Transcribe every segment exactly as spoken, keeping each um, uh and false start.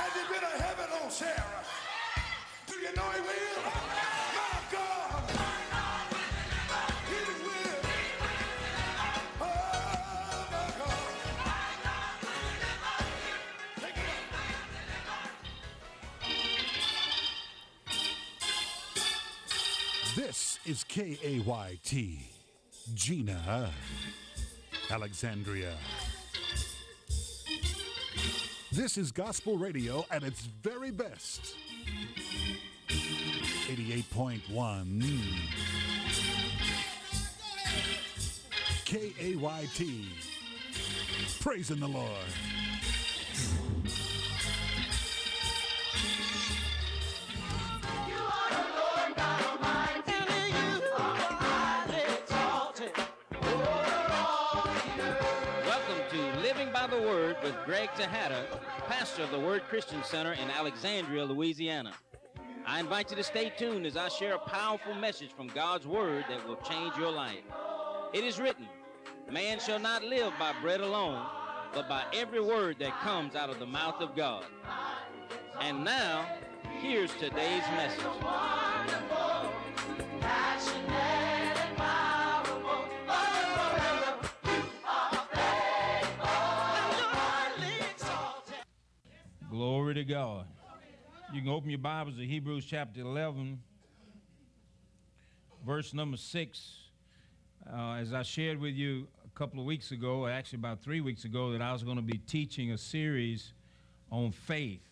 Has he been a heaven on Sarah? Do you know he will? My God, he will. Oh, my God. Take it up. This is K A Y T, Gina, Alexandria. This is gospel radio at its very best. eighty-eight point one K A Y T. Praising the Lord. Living by the Word with Greg Tejada, pastor of the Word Christian Center in Alexandria, Louisiana. I invite you to stay tuned as I share a powerful message from God's Word that will change your life. It is written, man shall not live by bread alone, but by every word that comes out of the mouth of God. And now, here's today's message. Glory to God. You can open your Bibles to Hebrews chapter eleven, verse number six. Uh, as I shared with you a couple of weeks ago, actually about three weeks ago, that I was going to be teaching a series on faith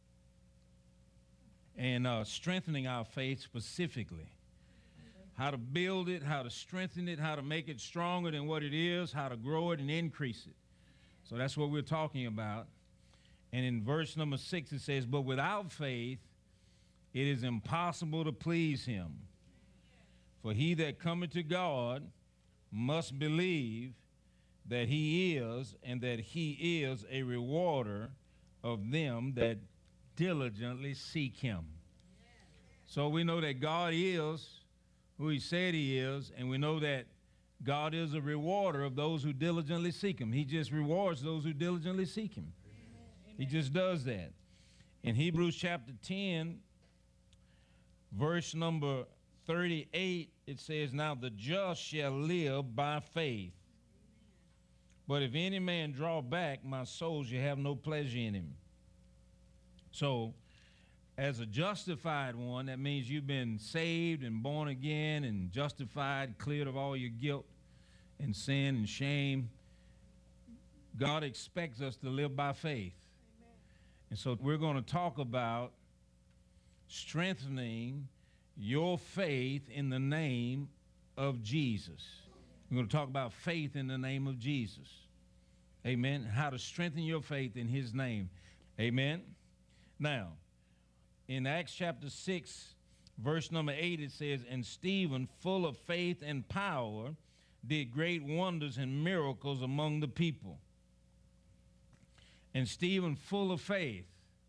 and uh, strengthening our faith specifically. How to build it, how to strengthen it, how to make it stronger than what it is, how to grow it and increase it. So that's what we're talking about. And in verse number six, it says, but without faith, it is impossible to please him. For he that cometh to God must believe that he is, and that he is a rewarder of them that diligently seek him. So we know that God is who he said he is, and we know that God is a rewarder of those who diligently seek him. He just rewards those who diligently seek him. He just does that. In Hebrews chapter ten, verse number thirty-eight, it says, now the just shall live by faith. But if any man draw back, my soul shall have no pleasure in him. So, as a justified one, that means you've been saved and born again and justified, cleared of all your guilt and sin and shame. God expects us to live by faith. And so we're going to talk about strengthening your faith in the name of Jesus. We're going to talk about faith in the name of Jesus. Amen. How to strengthen your faith in his name. Amen. Now, in Acts chapter six, verse number eight, it says, and Stephen, full of faith and power, did great wonders and miracles among the people. And Stephen, full of faith.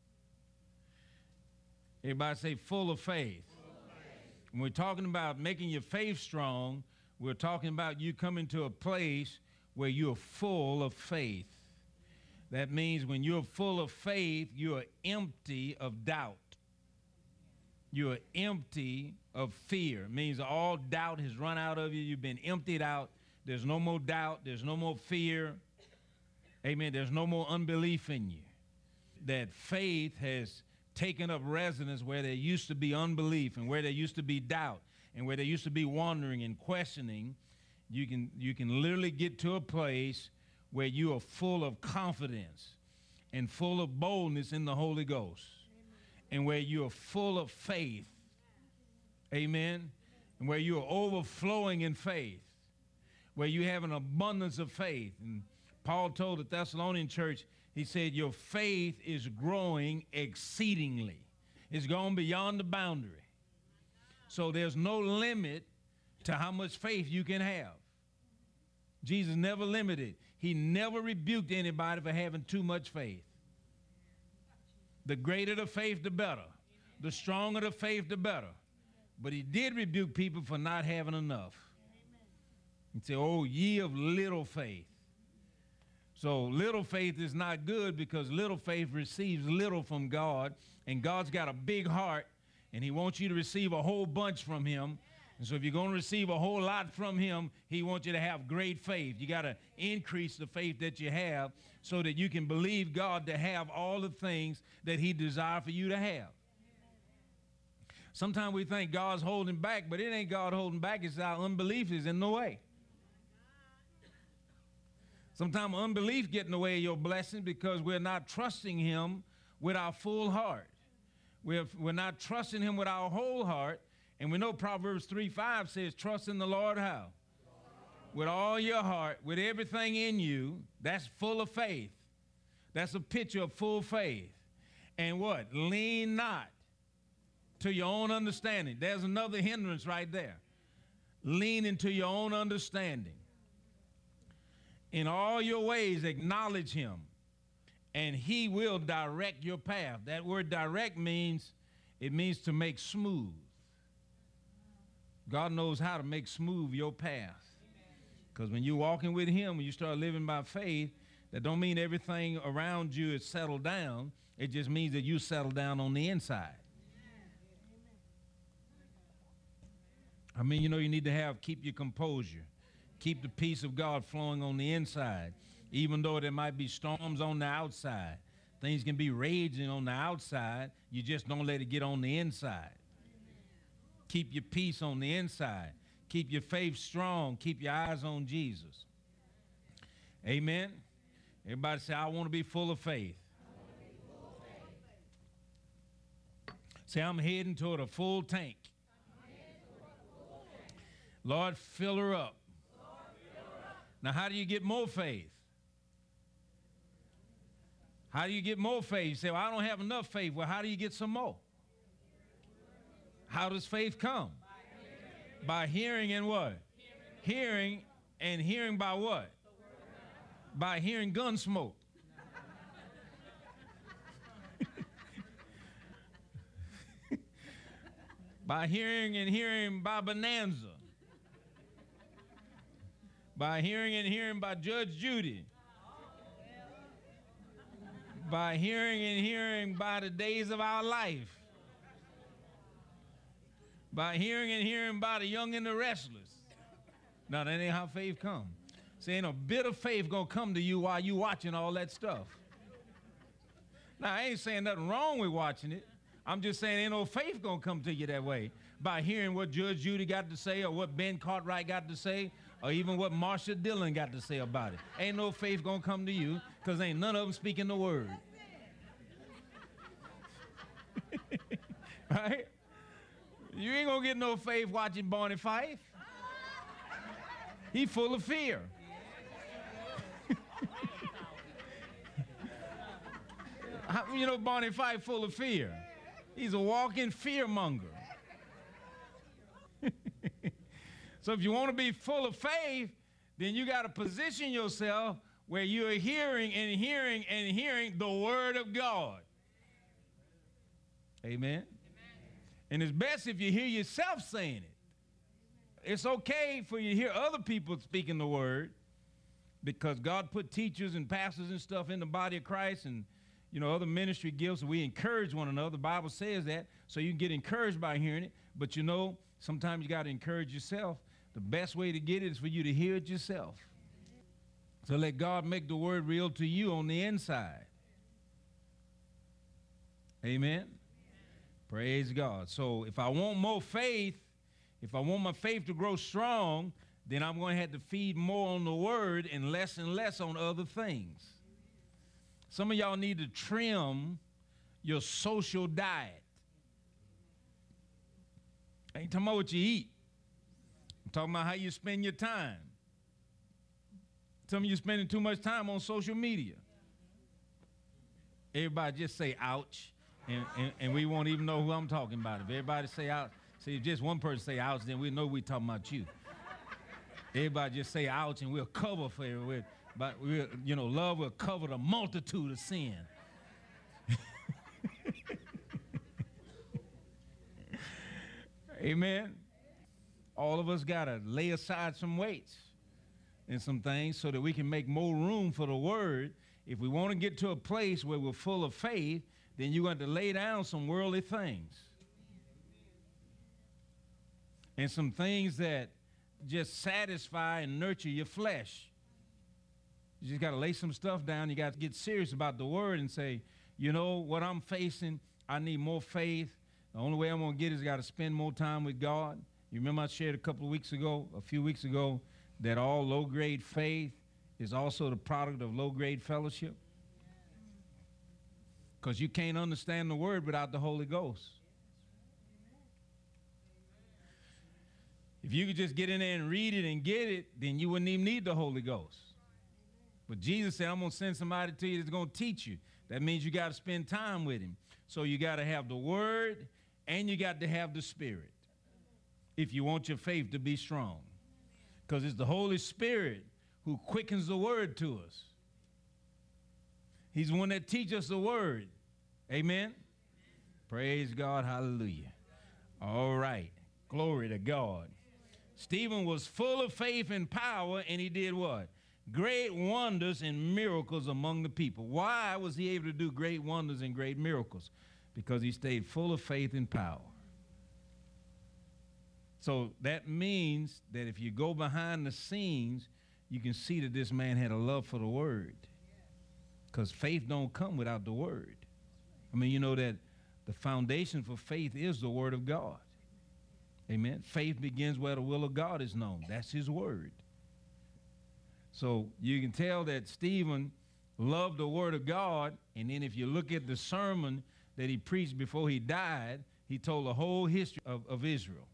Everybody say full of faith. Full of faith. When we're talking about making your faith strong, we're talking about you coming to a place where you're full of faith. That means when you're full of faith, you're empty of doubt. You're empty of fear. It means all doubt has run out of you. You've been emptied out. There's no more doubt. There's no more fear. Amen. There's no more unbelief in you. That faith has taken up residence where there used to be unbelief and where there used to be doubt and where there used to be wandering and questioning. You can, you can literally get to a place where you are full of confidence and full of boldness in the Holy Ghost. Amen. And where you are full of faith. Amen. And where you are overflowing in faith. Where you have an abundance of faith. And Paul told the Thessalonian church, he said, your faith is growing exceedingly. It's gone beyond the boundary. So there's no limit to how much faith you can have. Jesus never limited. He never rebuked anybody for having too much faith. The greater the faith, the better. The stronger the faith, the better. But he did rebuke people for not having enough. He said, oh, ye of little faith. So little faith is not good because little faith receives little from God, and God's got a big heart, and he wants you to receive a whole bunch from him. And so if you're going to receive a whole lot from him, he wants you to have great faith. You got to increase the faith that you have so that you can believe God to have all the things that he desires for you to have. Sometimes we think God's holding back, but it ain't God holding back. It's our unbelief is in the way. Sometimes unbelief gets in the way of your blessing because we're not trusting him with our full heart. We're, we're not trusting him with our whole heart. And we know Proverbs three five says, trust in the Lord how? With all your heart, with everything in you. That's full of faith. That's a picture of full faith. And what? Lean not to your own understanding. There's another hindrance right there. Lean into your own understanding. In all your ways, acknowledge him, and he will direct your path. That word direct means, it means to make smooth. God knows how to make smooth your path. Because when you're walking with him, when you start living by faith, that don't mean everything around you is settled down. It just means that you settle down on the inside. I mean, you know, you need to have, keep your composure. Keep the peace of God flowing on the inside. Even though there might be storms on the outside. Things can be raging on the outside. You just don't let it get on the inside. Keep your peace on the inside. Keep your faith strong. Keep your eyes on Jesus. Amen. Everybody say, I want to be full of faith. Full of faith. Say, I'm heading toward a full tank. Full tank. Lord, fill her up. Now, how do you get more faith? How do you get more faith? You say, well, I don't have enough faith. Well, how do you get some more? How does faith come? By hearing, by hearing and what? Hearing, hearing and hearing by what? By hearing gun smoke. By hearing and hearing by Bonanza. By hearing and hearing by Judge Judy. By hearing and hearing by the days of our life. By hearing and hearing by the young and the restless. Now, that ain't how faith comes. See, ain't a bit of faith gonna come to you while you watching all that stuff. Now, I ain't saying nothing wrong with watching it. I'm just saying ain't no faith gonna come to you that way. By hearing what Judge Judy got to say or what Ben Cartwright got to say or even what Marsha Dillon got to say about it. Ain't no faith gonna come to you because ain't none of them speaking the word. Right? You ain't gonna get no faith watching Barney Fife. He full of fear. How, you know Barney Fife full of fear? He's a walking fear monger. So if you want to be full of faith, then you got to position yourself where you are hearing and hearing and hearing the word of God. Amen. Amen. And it's best if you hear yourself saying it. It's okay for you to hear other people speaking the word because God put teachers and pastors and stuff in the body of Christ and, you know, other ministry gifts. We encourage one another. The Bible says that, so you can get encouraged by hearing it. But, you know, sometimes you got to encourage yourself. The best way to get it is for you to hear it yourself. So let God make the word real to you on the inside. Amen. Praise God. So if I want more faith, if I want my faith to grow strong, then I'm going to have to feed more on the word and less and less on other things. Some of y'all need to trim your social diet. I ain't talking about what you eat. I'm talking about how you spend your time. Some of you spending too much time on social media. Everybody just say ouch. And, and, and we won't even know who I'm talking about. If everybody say ouch, see if just one person say ouch, then we know we're talking about you. Everybody just say ouch and we'll cover for it. But we'll, you know, love will cover the multitude of sin. Amen. All of us gotta lay aside some weights. and some things so that we can make more room for the word. If we want to get to a place where we're full of faith, then you're going to lay down some worldly things. And some things that just satisfy and nurture your flesh. You just got to lay some stuff down. You got to get serious about the word and say, you know, what I'm facing, I need more faith. The only way I'm going to get it is I got to spend more time with God. You remember I shared a couple of weeks ago, a few weeks ago, that all low-grade faith is also the product of low-grade fellowship? Because you can't understand the word without the Holy Ghost. If you could just get in there and read it and get it, then you wouldn't even need the Holy Ghost. But Jesus said, I'm going to send somebody to you that's going to teach you. That means you got to spend time with him. So you got to have the word and you got to have the Spirit if you want your faith to be strong. Because it's the Holy Spirit who quickens the word to us. He's the one that teaches us the word. Amen? Praise God. Hallelujah. All right. Glory to God. Stephen was full of faith and power, and he did what? Great wonders and miracles among the people. Why was he able to do great wonders and great miracles? Because he stayed full of faith and power. So that means that if you go behind the scenes, you can see that this man had a love for the word. Because faith don't come without the word. I mean, you know that the foundation for faith is the word of God. Amen. Faith begins where the will of God is known. That's his word. So you can tell that Stephen loved the word of God. And then if you look at the sermon that he preached before he died, he told the whole history of, of Israel.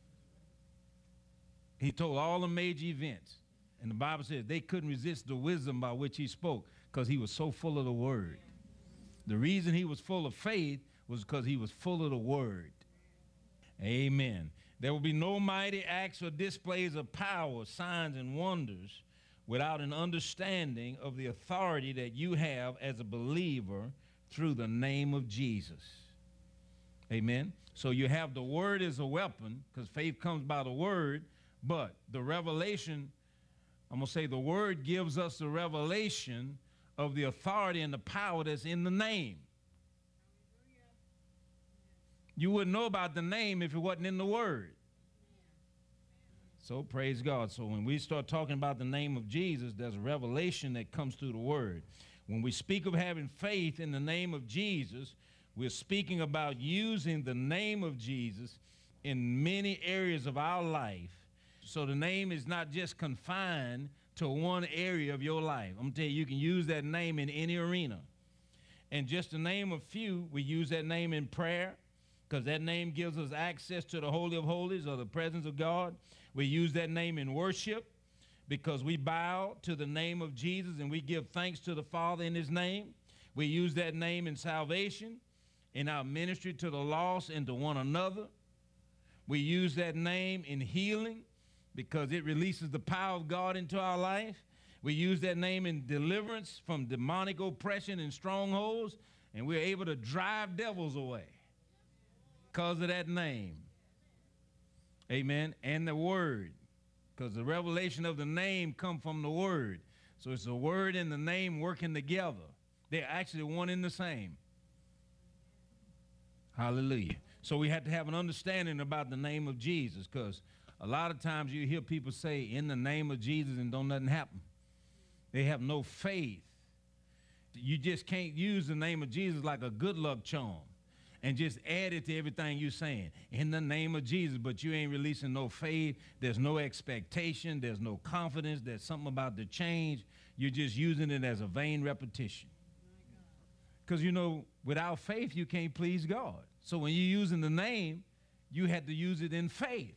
He told all the major events. And the Bible says they couldn't resist the wisdom by which he spoke because he was so full of the word. The reason he was full of faith was because he was full of the word. Amen. There will be no mighty acts or displays of power, signs, and wonders without an understanding of the authority that you have as a believer through the name of Jesus. Amen. So you have the word as a weapon because faith comes by the word, but the revelation, I'm going to say the word gives us the revelation of the authority and the power that's in the name. You wouldn't know about the name if it wasn't in the word. So praise God. So when we start talking about the name of Jesus, there's a revelation that comes through the word. When we speak of having faith in the name of Jesus, we're speaking about using the name of Jesus in many areas of our life. So the name is not just confined to one area of your life. I'm going to tell you, you can use that name in any arena. And just to name a few, we use that name in prayer, because that name gives us access to the Holy of Holies or the presence of God. We use that name in worship because we bow to the name of Jesus and we give thanks to the Father in his name. We use that name in salvation, in our ministry to the lost and to one another. We use that name in healing because it releases the power of God into our life. We use that name in deliverance from demonic oppression and strongholds, and we're able to drive devils away because of that name. Amen. And the word, because the revelation of the name come from the word. So it's the word and the name working together. They're actually one and the same. Hallelujah. So we have to have an understanding about the name of Jesus, because a lot of times you hear people say, in the name of Jesus, and don't nothing happen. They have no faith. You just can't use the name of Jesus like a good luck charm and just add it to everything you're saying. In the name of Jesus, but you ain't releasing no faith. There's no expectation. There's no confidence. There's something about the change. You're just using it as a vain repetition. Because, you know, without faith, you can't please God. So when you're using the name, you have to use it in faith.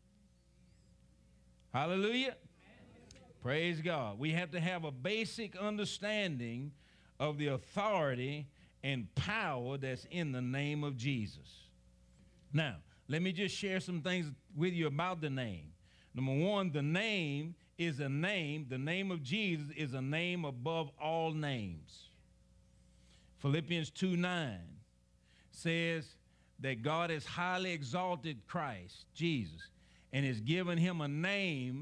Hallelujah. Praise God. We have to have a basic understanding of the authority and power that's in the name of Jesus. Now, let me just share some things with you about the name. Number one, the name is a name. The name of Jesus is a name above all names. Philippians two nine says that God has highly exalted Christ, Jesus, and has given him a name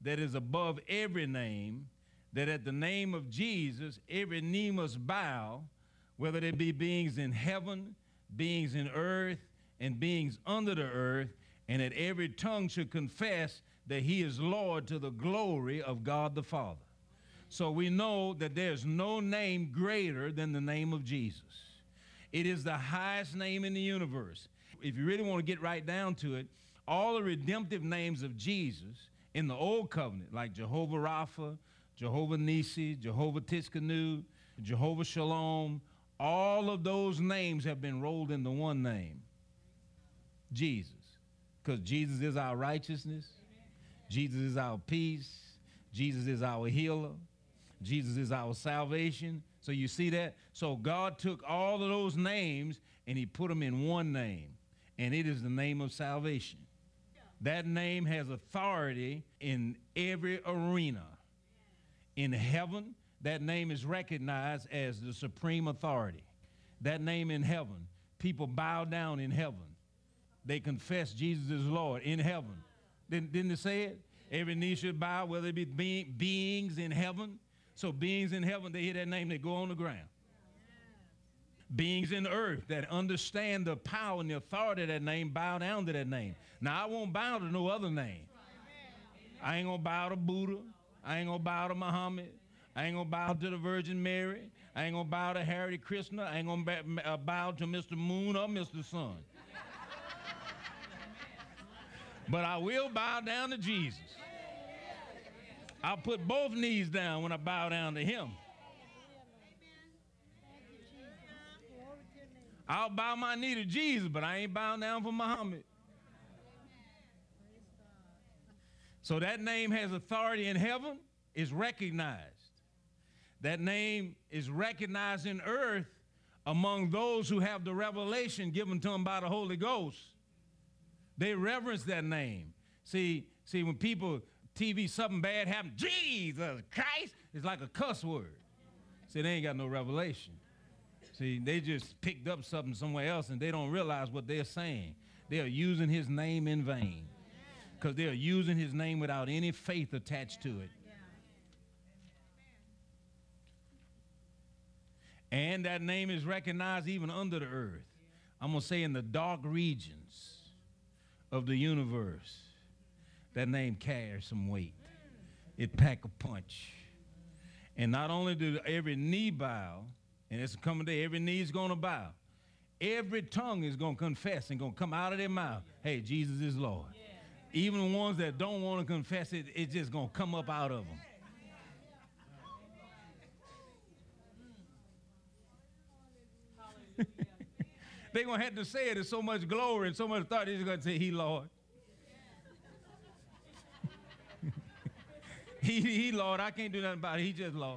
that is above every name, that at the name of Jesus, every knee must bow, whether there be beings in heaven, beings in earth, and beings under the earth, and that every tongue should confess that he is Lord to the glory of God the Father. So we know that there's no name greater than the name of Jesus. It is the highest name in the universe. If you really want to get right down to it, all the redemptive names of Jesus in the Old Covenant, like Jehovah Rapha, Jehovah Nissi, Jehovah Tiskanu, Jehovah Shalom, all of those names have been rolled into one name, Jesus. Because Jesus is our righteousness, Jesus is our peace, Jesus is our healer, Jesus is our salvation. So you see that? So God took all of those names and he put them in one name, and it is the name of salvation. That name has authority in every arena. In heaven, that name is recognized as the supreme authority. That name in heaven, people bow down in heaven. They confess Jesus is Lord in heaven. Didn't, didn't it say it? Every knee should bow, whether it be being, beings in heaven. So beings in heaven, they hear that name, they go on the ground. Beings in earth that understand the power and the authority of that name bow down to that name. Now, I won't bow to no other name. I ain't going to bow to Buddha. I ain't going to bow to Muhammad. I ain't going to bow to the Virgin Mary. I ain't going to bow to Hare Krishna. I ain't going to uh, bow to Mister Moon or Mister Sun. But I will bow down to Jesus. I'll put both knees down when I bow down to him. I'll bow my knee to Jesus, but I ain't bowing down for Muhammad. So that name has authority in heaven, is recognized. That name is recognized in earth among those who have the revelation given to them by the Holy Ghost. They reverence that name. See, see, when people, T V, something bad happens, Jesus Christ, it's like a cuss word. See, they ain't got no revelation. See, they just picked up something somewhere else and they don't realize what they're saying. They are using his name in vain because they are using his name without any faith attached to it. And that name is recognized even under the earth. I'm going to say in the dark regions of the universe, that name carries some weight. It pack a punch. And not only do every knee bow, and it's coming day, every knee is going to bow. Every tongue is going to confess and going to come out of their mouth, hey, Jesus is Lord. Yeah. Even the ones that don't want to confess it, it's just going to come up out of them. They're going to have to say it in so much glory and so much thought, they're just going to say, he Lord. he, he Lord, I can't do nothing about it. He just Lord.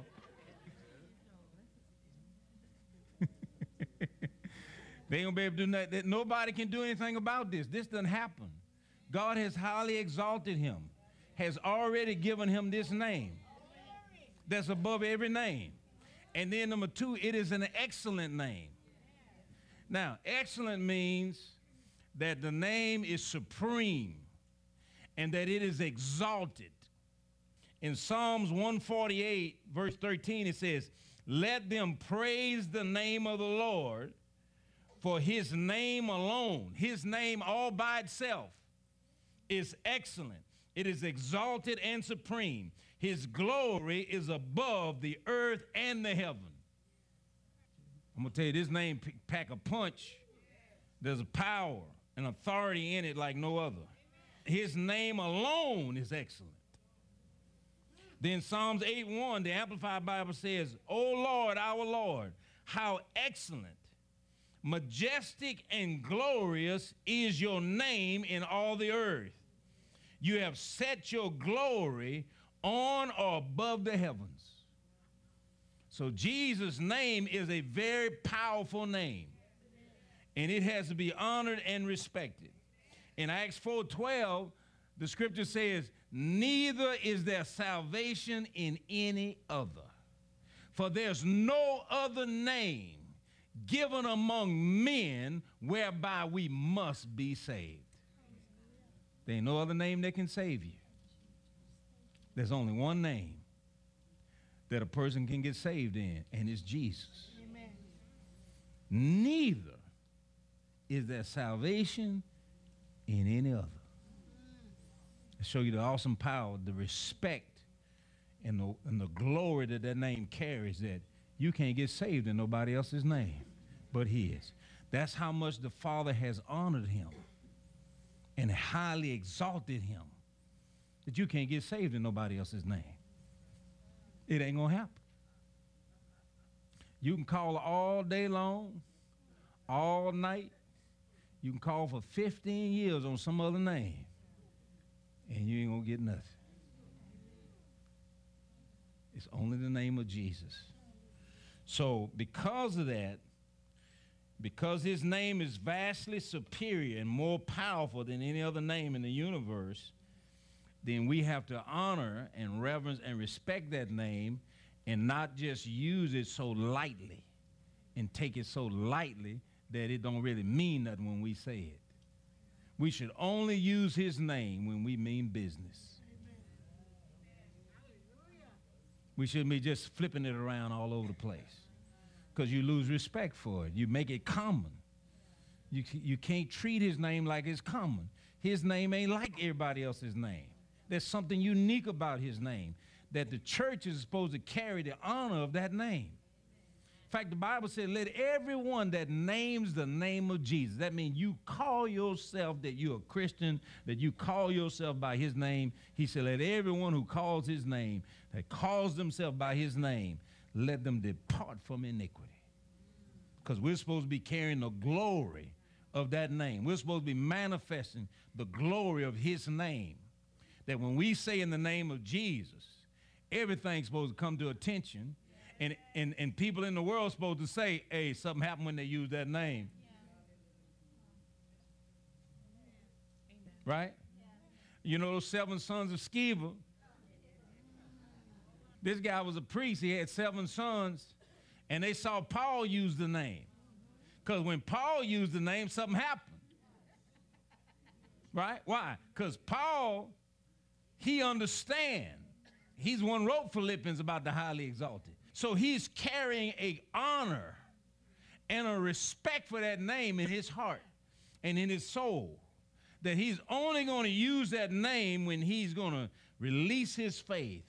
They ain't gonna be able to do nothing. Nobody can do anything about this. This doesn't happen. God has highly exalted him, has already given him this name that's above every name. And then number two, it is an excellent name. Now, excellent means that the name is supreme and that it is exalted. In Psalms one forty-eight, verse thirteen, it says, let them praise the name of the Lord, for his name alone, his name all by itself, is excellent. It is exalted and supreme. His glory is above the earth and the heaven. I'm going to tell you, this name pack a punch. There's a power and authority in it like no other. His name alone is excellent. Then Psalms eight one, the Amplified Bible says, O Lord, our Lord, how excellent, majestic and glorious is your name in all the earth. You have set your glory on or above the heavens. So Jesus' name is a very powerful name, and it has to be honored and respected. In Acts four twelve, the scripture says, neither is there salvation in any other, for there's no other name given among men whereby we must be saved. There ain't no other name that can save you. There's only one name that a person can get saved in, and it's Jesus. Amen. Neither is there salvation in any other. To show you the awesome power, the respect, and the, and the glory that that name carries, that you can't get saved in nobody else's name but his. That's how much the Father has honored him and highly exalted him, that you can't get saved in nobody else's name. It ain't gonna happen. You can call all day long, all night. You can call for fifteen years on some other name, and you ain't gonna get nothing. It's only the name of Jesus. So because of that, because his name is vastly superior and more powerful than any other name in the universe, then we have to honor and reverence and respect that name and not just use it so lightly and take it so lightly that it don't really mean nothing when we say it. We should only use his name when we mean business. We shouldn't be just flipping it around all over the place, because you lose respect for it. You make it common. You, you can't treat his name like it's common. His name ain't like everybody else's name. There's something unique about his name, that the church is supposed to carry the honor of that name. In fact, the Bible said, let everyone that names the name of Jesus, that means you call yourself that you're a Christian, that you call yourself by his name. He said, let everyone who calls his name, that calls themselves by his name, let them depart from iniquity. Because we're supposed to be carrying the glory of that name. We're supposed to be manifesting the glory of his name. That when we say in the name of Jesus, everything's supposed to come to attention. And, and, and people in the world are supposed to say, hey, something happened when they use that name. Yeah. Right? Yeah. You know those seven sons of Sceva? This guy was a priest. He had seven sons, and they saw Paul use the name. Because when Paul used the name, something happened. Right? Why? Because Paul, he understands. He's one who wrote Philippians about the highly exalted. So he's carrying a honor and a respect for that name in his heart and in his soul, that he's only going to use that name when he's going to release his faith.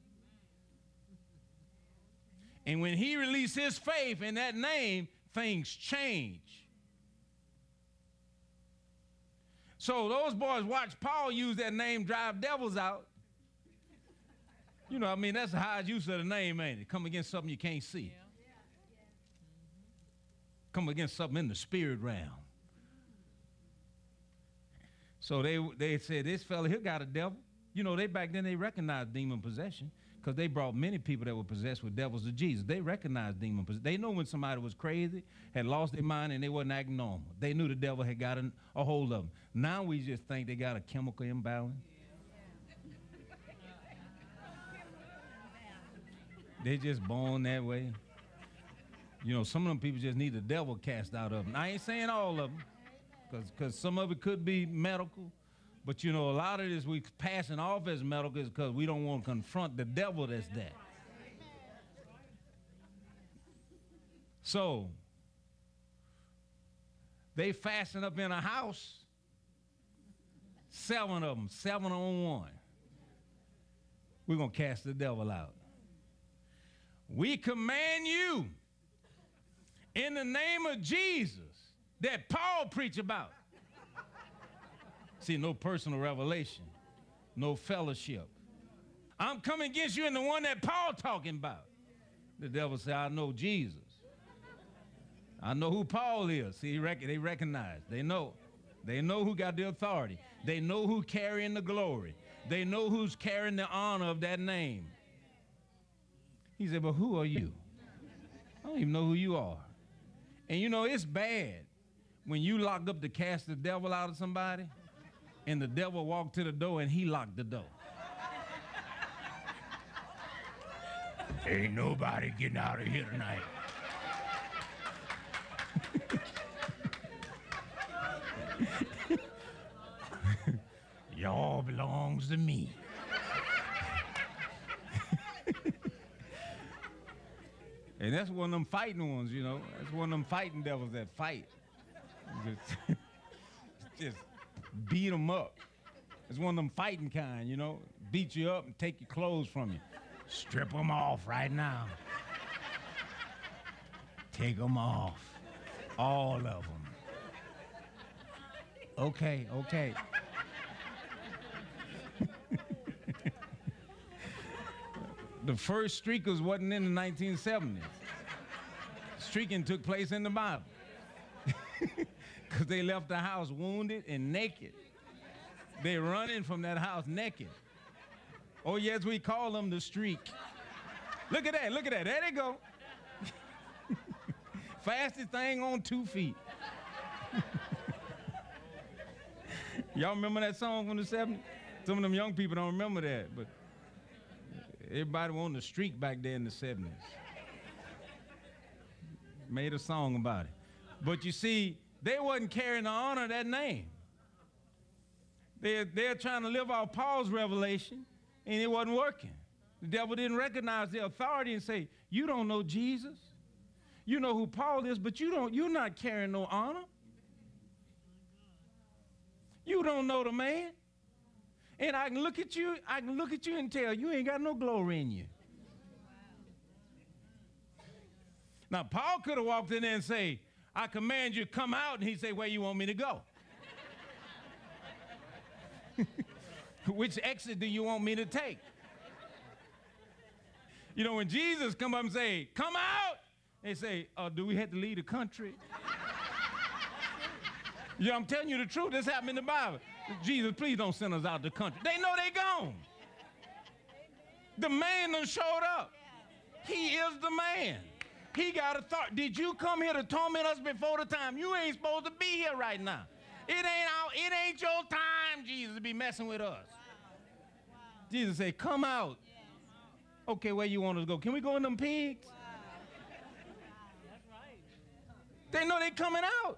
And when he releases his faith in that name, things change. So those boys watched Paul use that name, drive devils out. You know, I mean, that's the highest use of the name, ain't it? Come against something you can't see. Yeah. Come against something in the spirit realm. So they they said, this fella here got a devil. You know, they back then they recognized demon possession, because they brought many people that were possessed with devils to Jesus. They recognized demon possession. They know when somebody was crazy, had lost their mind, and they wasn't acting normal. They knew the devil had got a, a hold of them. Now we just think they got a chemical imbalance. They just born that way. You know, some of them people just need the devil cast out of them. I ain't saying all of them, because because some of it could be medical. But, you know, a lot of this we passing off as medical is because we don't want to confront the devil that's there. So, they fasten up in a house, seven of them, seven on one. We're going to cast the devil out. We command you in the name of Jesus that Paul preached about. See, no personal revelation, no fellowship. I'm coming against you in the one that Paul talking about. The devil said, I know Jesus. I know who Paul is. See, they recognize. They know. They know who got the authority. They know who carrying the glory. They know who's carrying the honor of that name. He said, but who are you? I don't even know who you are. And you know, it's bad when you lock up to cast the devil out of somebody, and the devil walked to the door and he locked the door. Ain't nobody getting out of here tonight. Y'all belongs to me. And that's one of them fighting ones, you know. That's one of them fighting devils that fight. Just, just beat them up. It's one of them fighting kind, you know. Beat you up and take your clothes from you. Strip them off right now. Take them off. All of them. Okay, okay. The first streakers wasn't in the nineteen seventies. Streaking took place in the Bible. Because they left the house wounded and naked. They're running from that house naked. Oh, yes, we call them the streak. Look at that, look at that. There they go. Fastest thing on two feet. Y'all remember that song from the seventies? Some of them young people don't remember that, but everybody wanted to streak back there in the seventies. Made a song about it. But you see, they wasn't carrying the honor of that name. They're, they're trying to live off Paul's revelation, and it wasn't working. The devil didn't recognize their authority and say, you don't know Jesus. You know who Paul is, but you don't, you're not carrying no honor. You don't know the man. And I can look at you, I can look at you and tell you ain't got no glory in you. Now, Paul could have walked in there and say, I command you to come out, and he'd say, where you want me to go? Which exit do you want me to take? You know, when Jesus come up and say, come out, they say, uh, do we have to leave the country? Yeah, I'm telling you the truth. This happened in the Bible. Jesus, please don't send us out the country. They know they gone. The man done showed up. He is the man. He got a thought. Did you come here to torment us before the time? You ain't supposed to be here right now. It ain't our, it ain't your time, Jesus, to be messing with us. Jesus said, come out. Okay, where you want us to go? Can we go in them pigs? They know they coming out.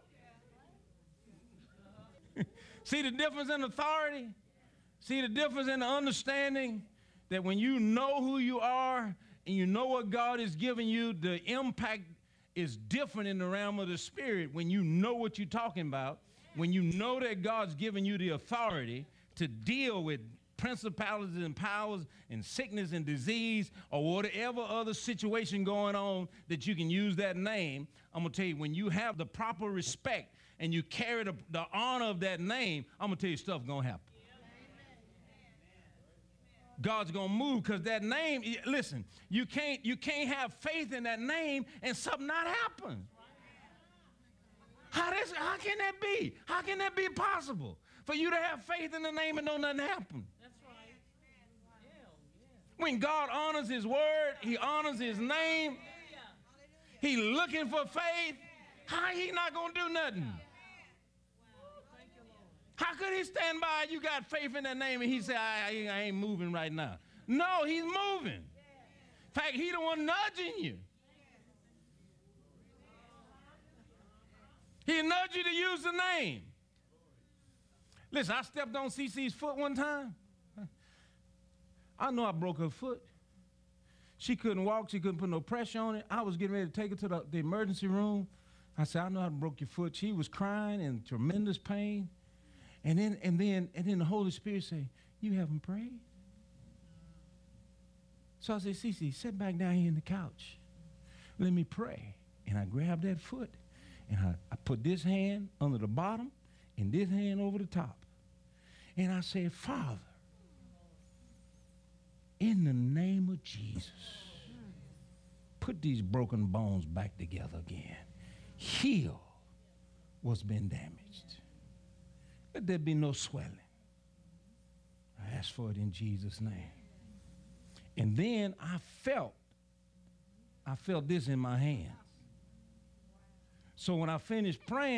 See the difference in authority? See the difference in the understanding that when you know who you are and you know what God is giving you, the impact is different in the realm of the spirit when you know what you're talking about, when you know that God's giving you the authority to deal with principalities and powers and sickness and disease or whatever other situation going on that you can use that name. I'm going to tell you, when you have the proper respect and you carry the, the honor of that name, I'm going to tell you stuff going to happen. God's going to move because that name, listen, you can't, you can't have faith in that name and something not happen. How, does, how can that be? How can that be possible? For you to have faith in the name and know nothing happen. That's right. When God honors his word, he honors his name, he looking for faith, how he not going to do nothing? How could he stand by, you got faith in that name, and he said, I, I ain't moving right now? No, he's moving. In fact, he the one nudging you. He nudged you to use the name. Listen, I stepped on CeCe's foot one time. I know I broke her foot. She couldn't walk. She couldn't put no pressure on it. I was getting ready to take her to the, the emergency room. I said, I know I broke your foot. She was crying in tremendous pain. And then, and then, and then the Holy Spirit said, you haven't prayed? So I said, CeCe, sit back down here in the couch. Let me pray. And I grabbed that foot, and I, I put this hand under the bottom and this hand over the top. And I said, Father, in the name of Jesus, put these broken bones back together again. Heal what's been damaged. Let there be no swelling. I ask for it in Jesus' name. And then I felt, I felt this in my hands. So when I finished praying,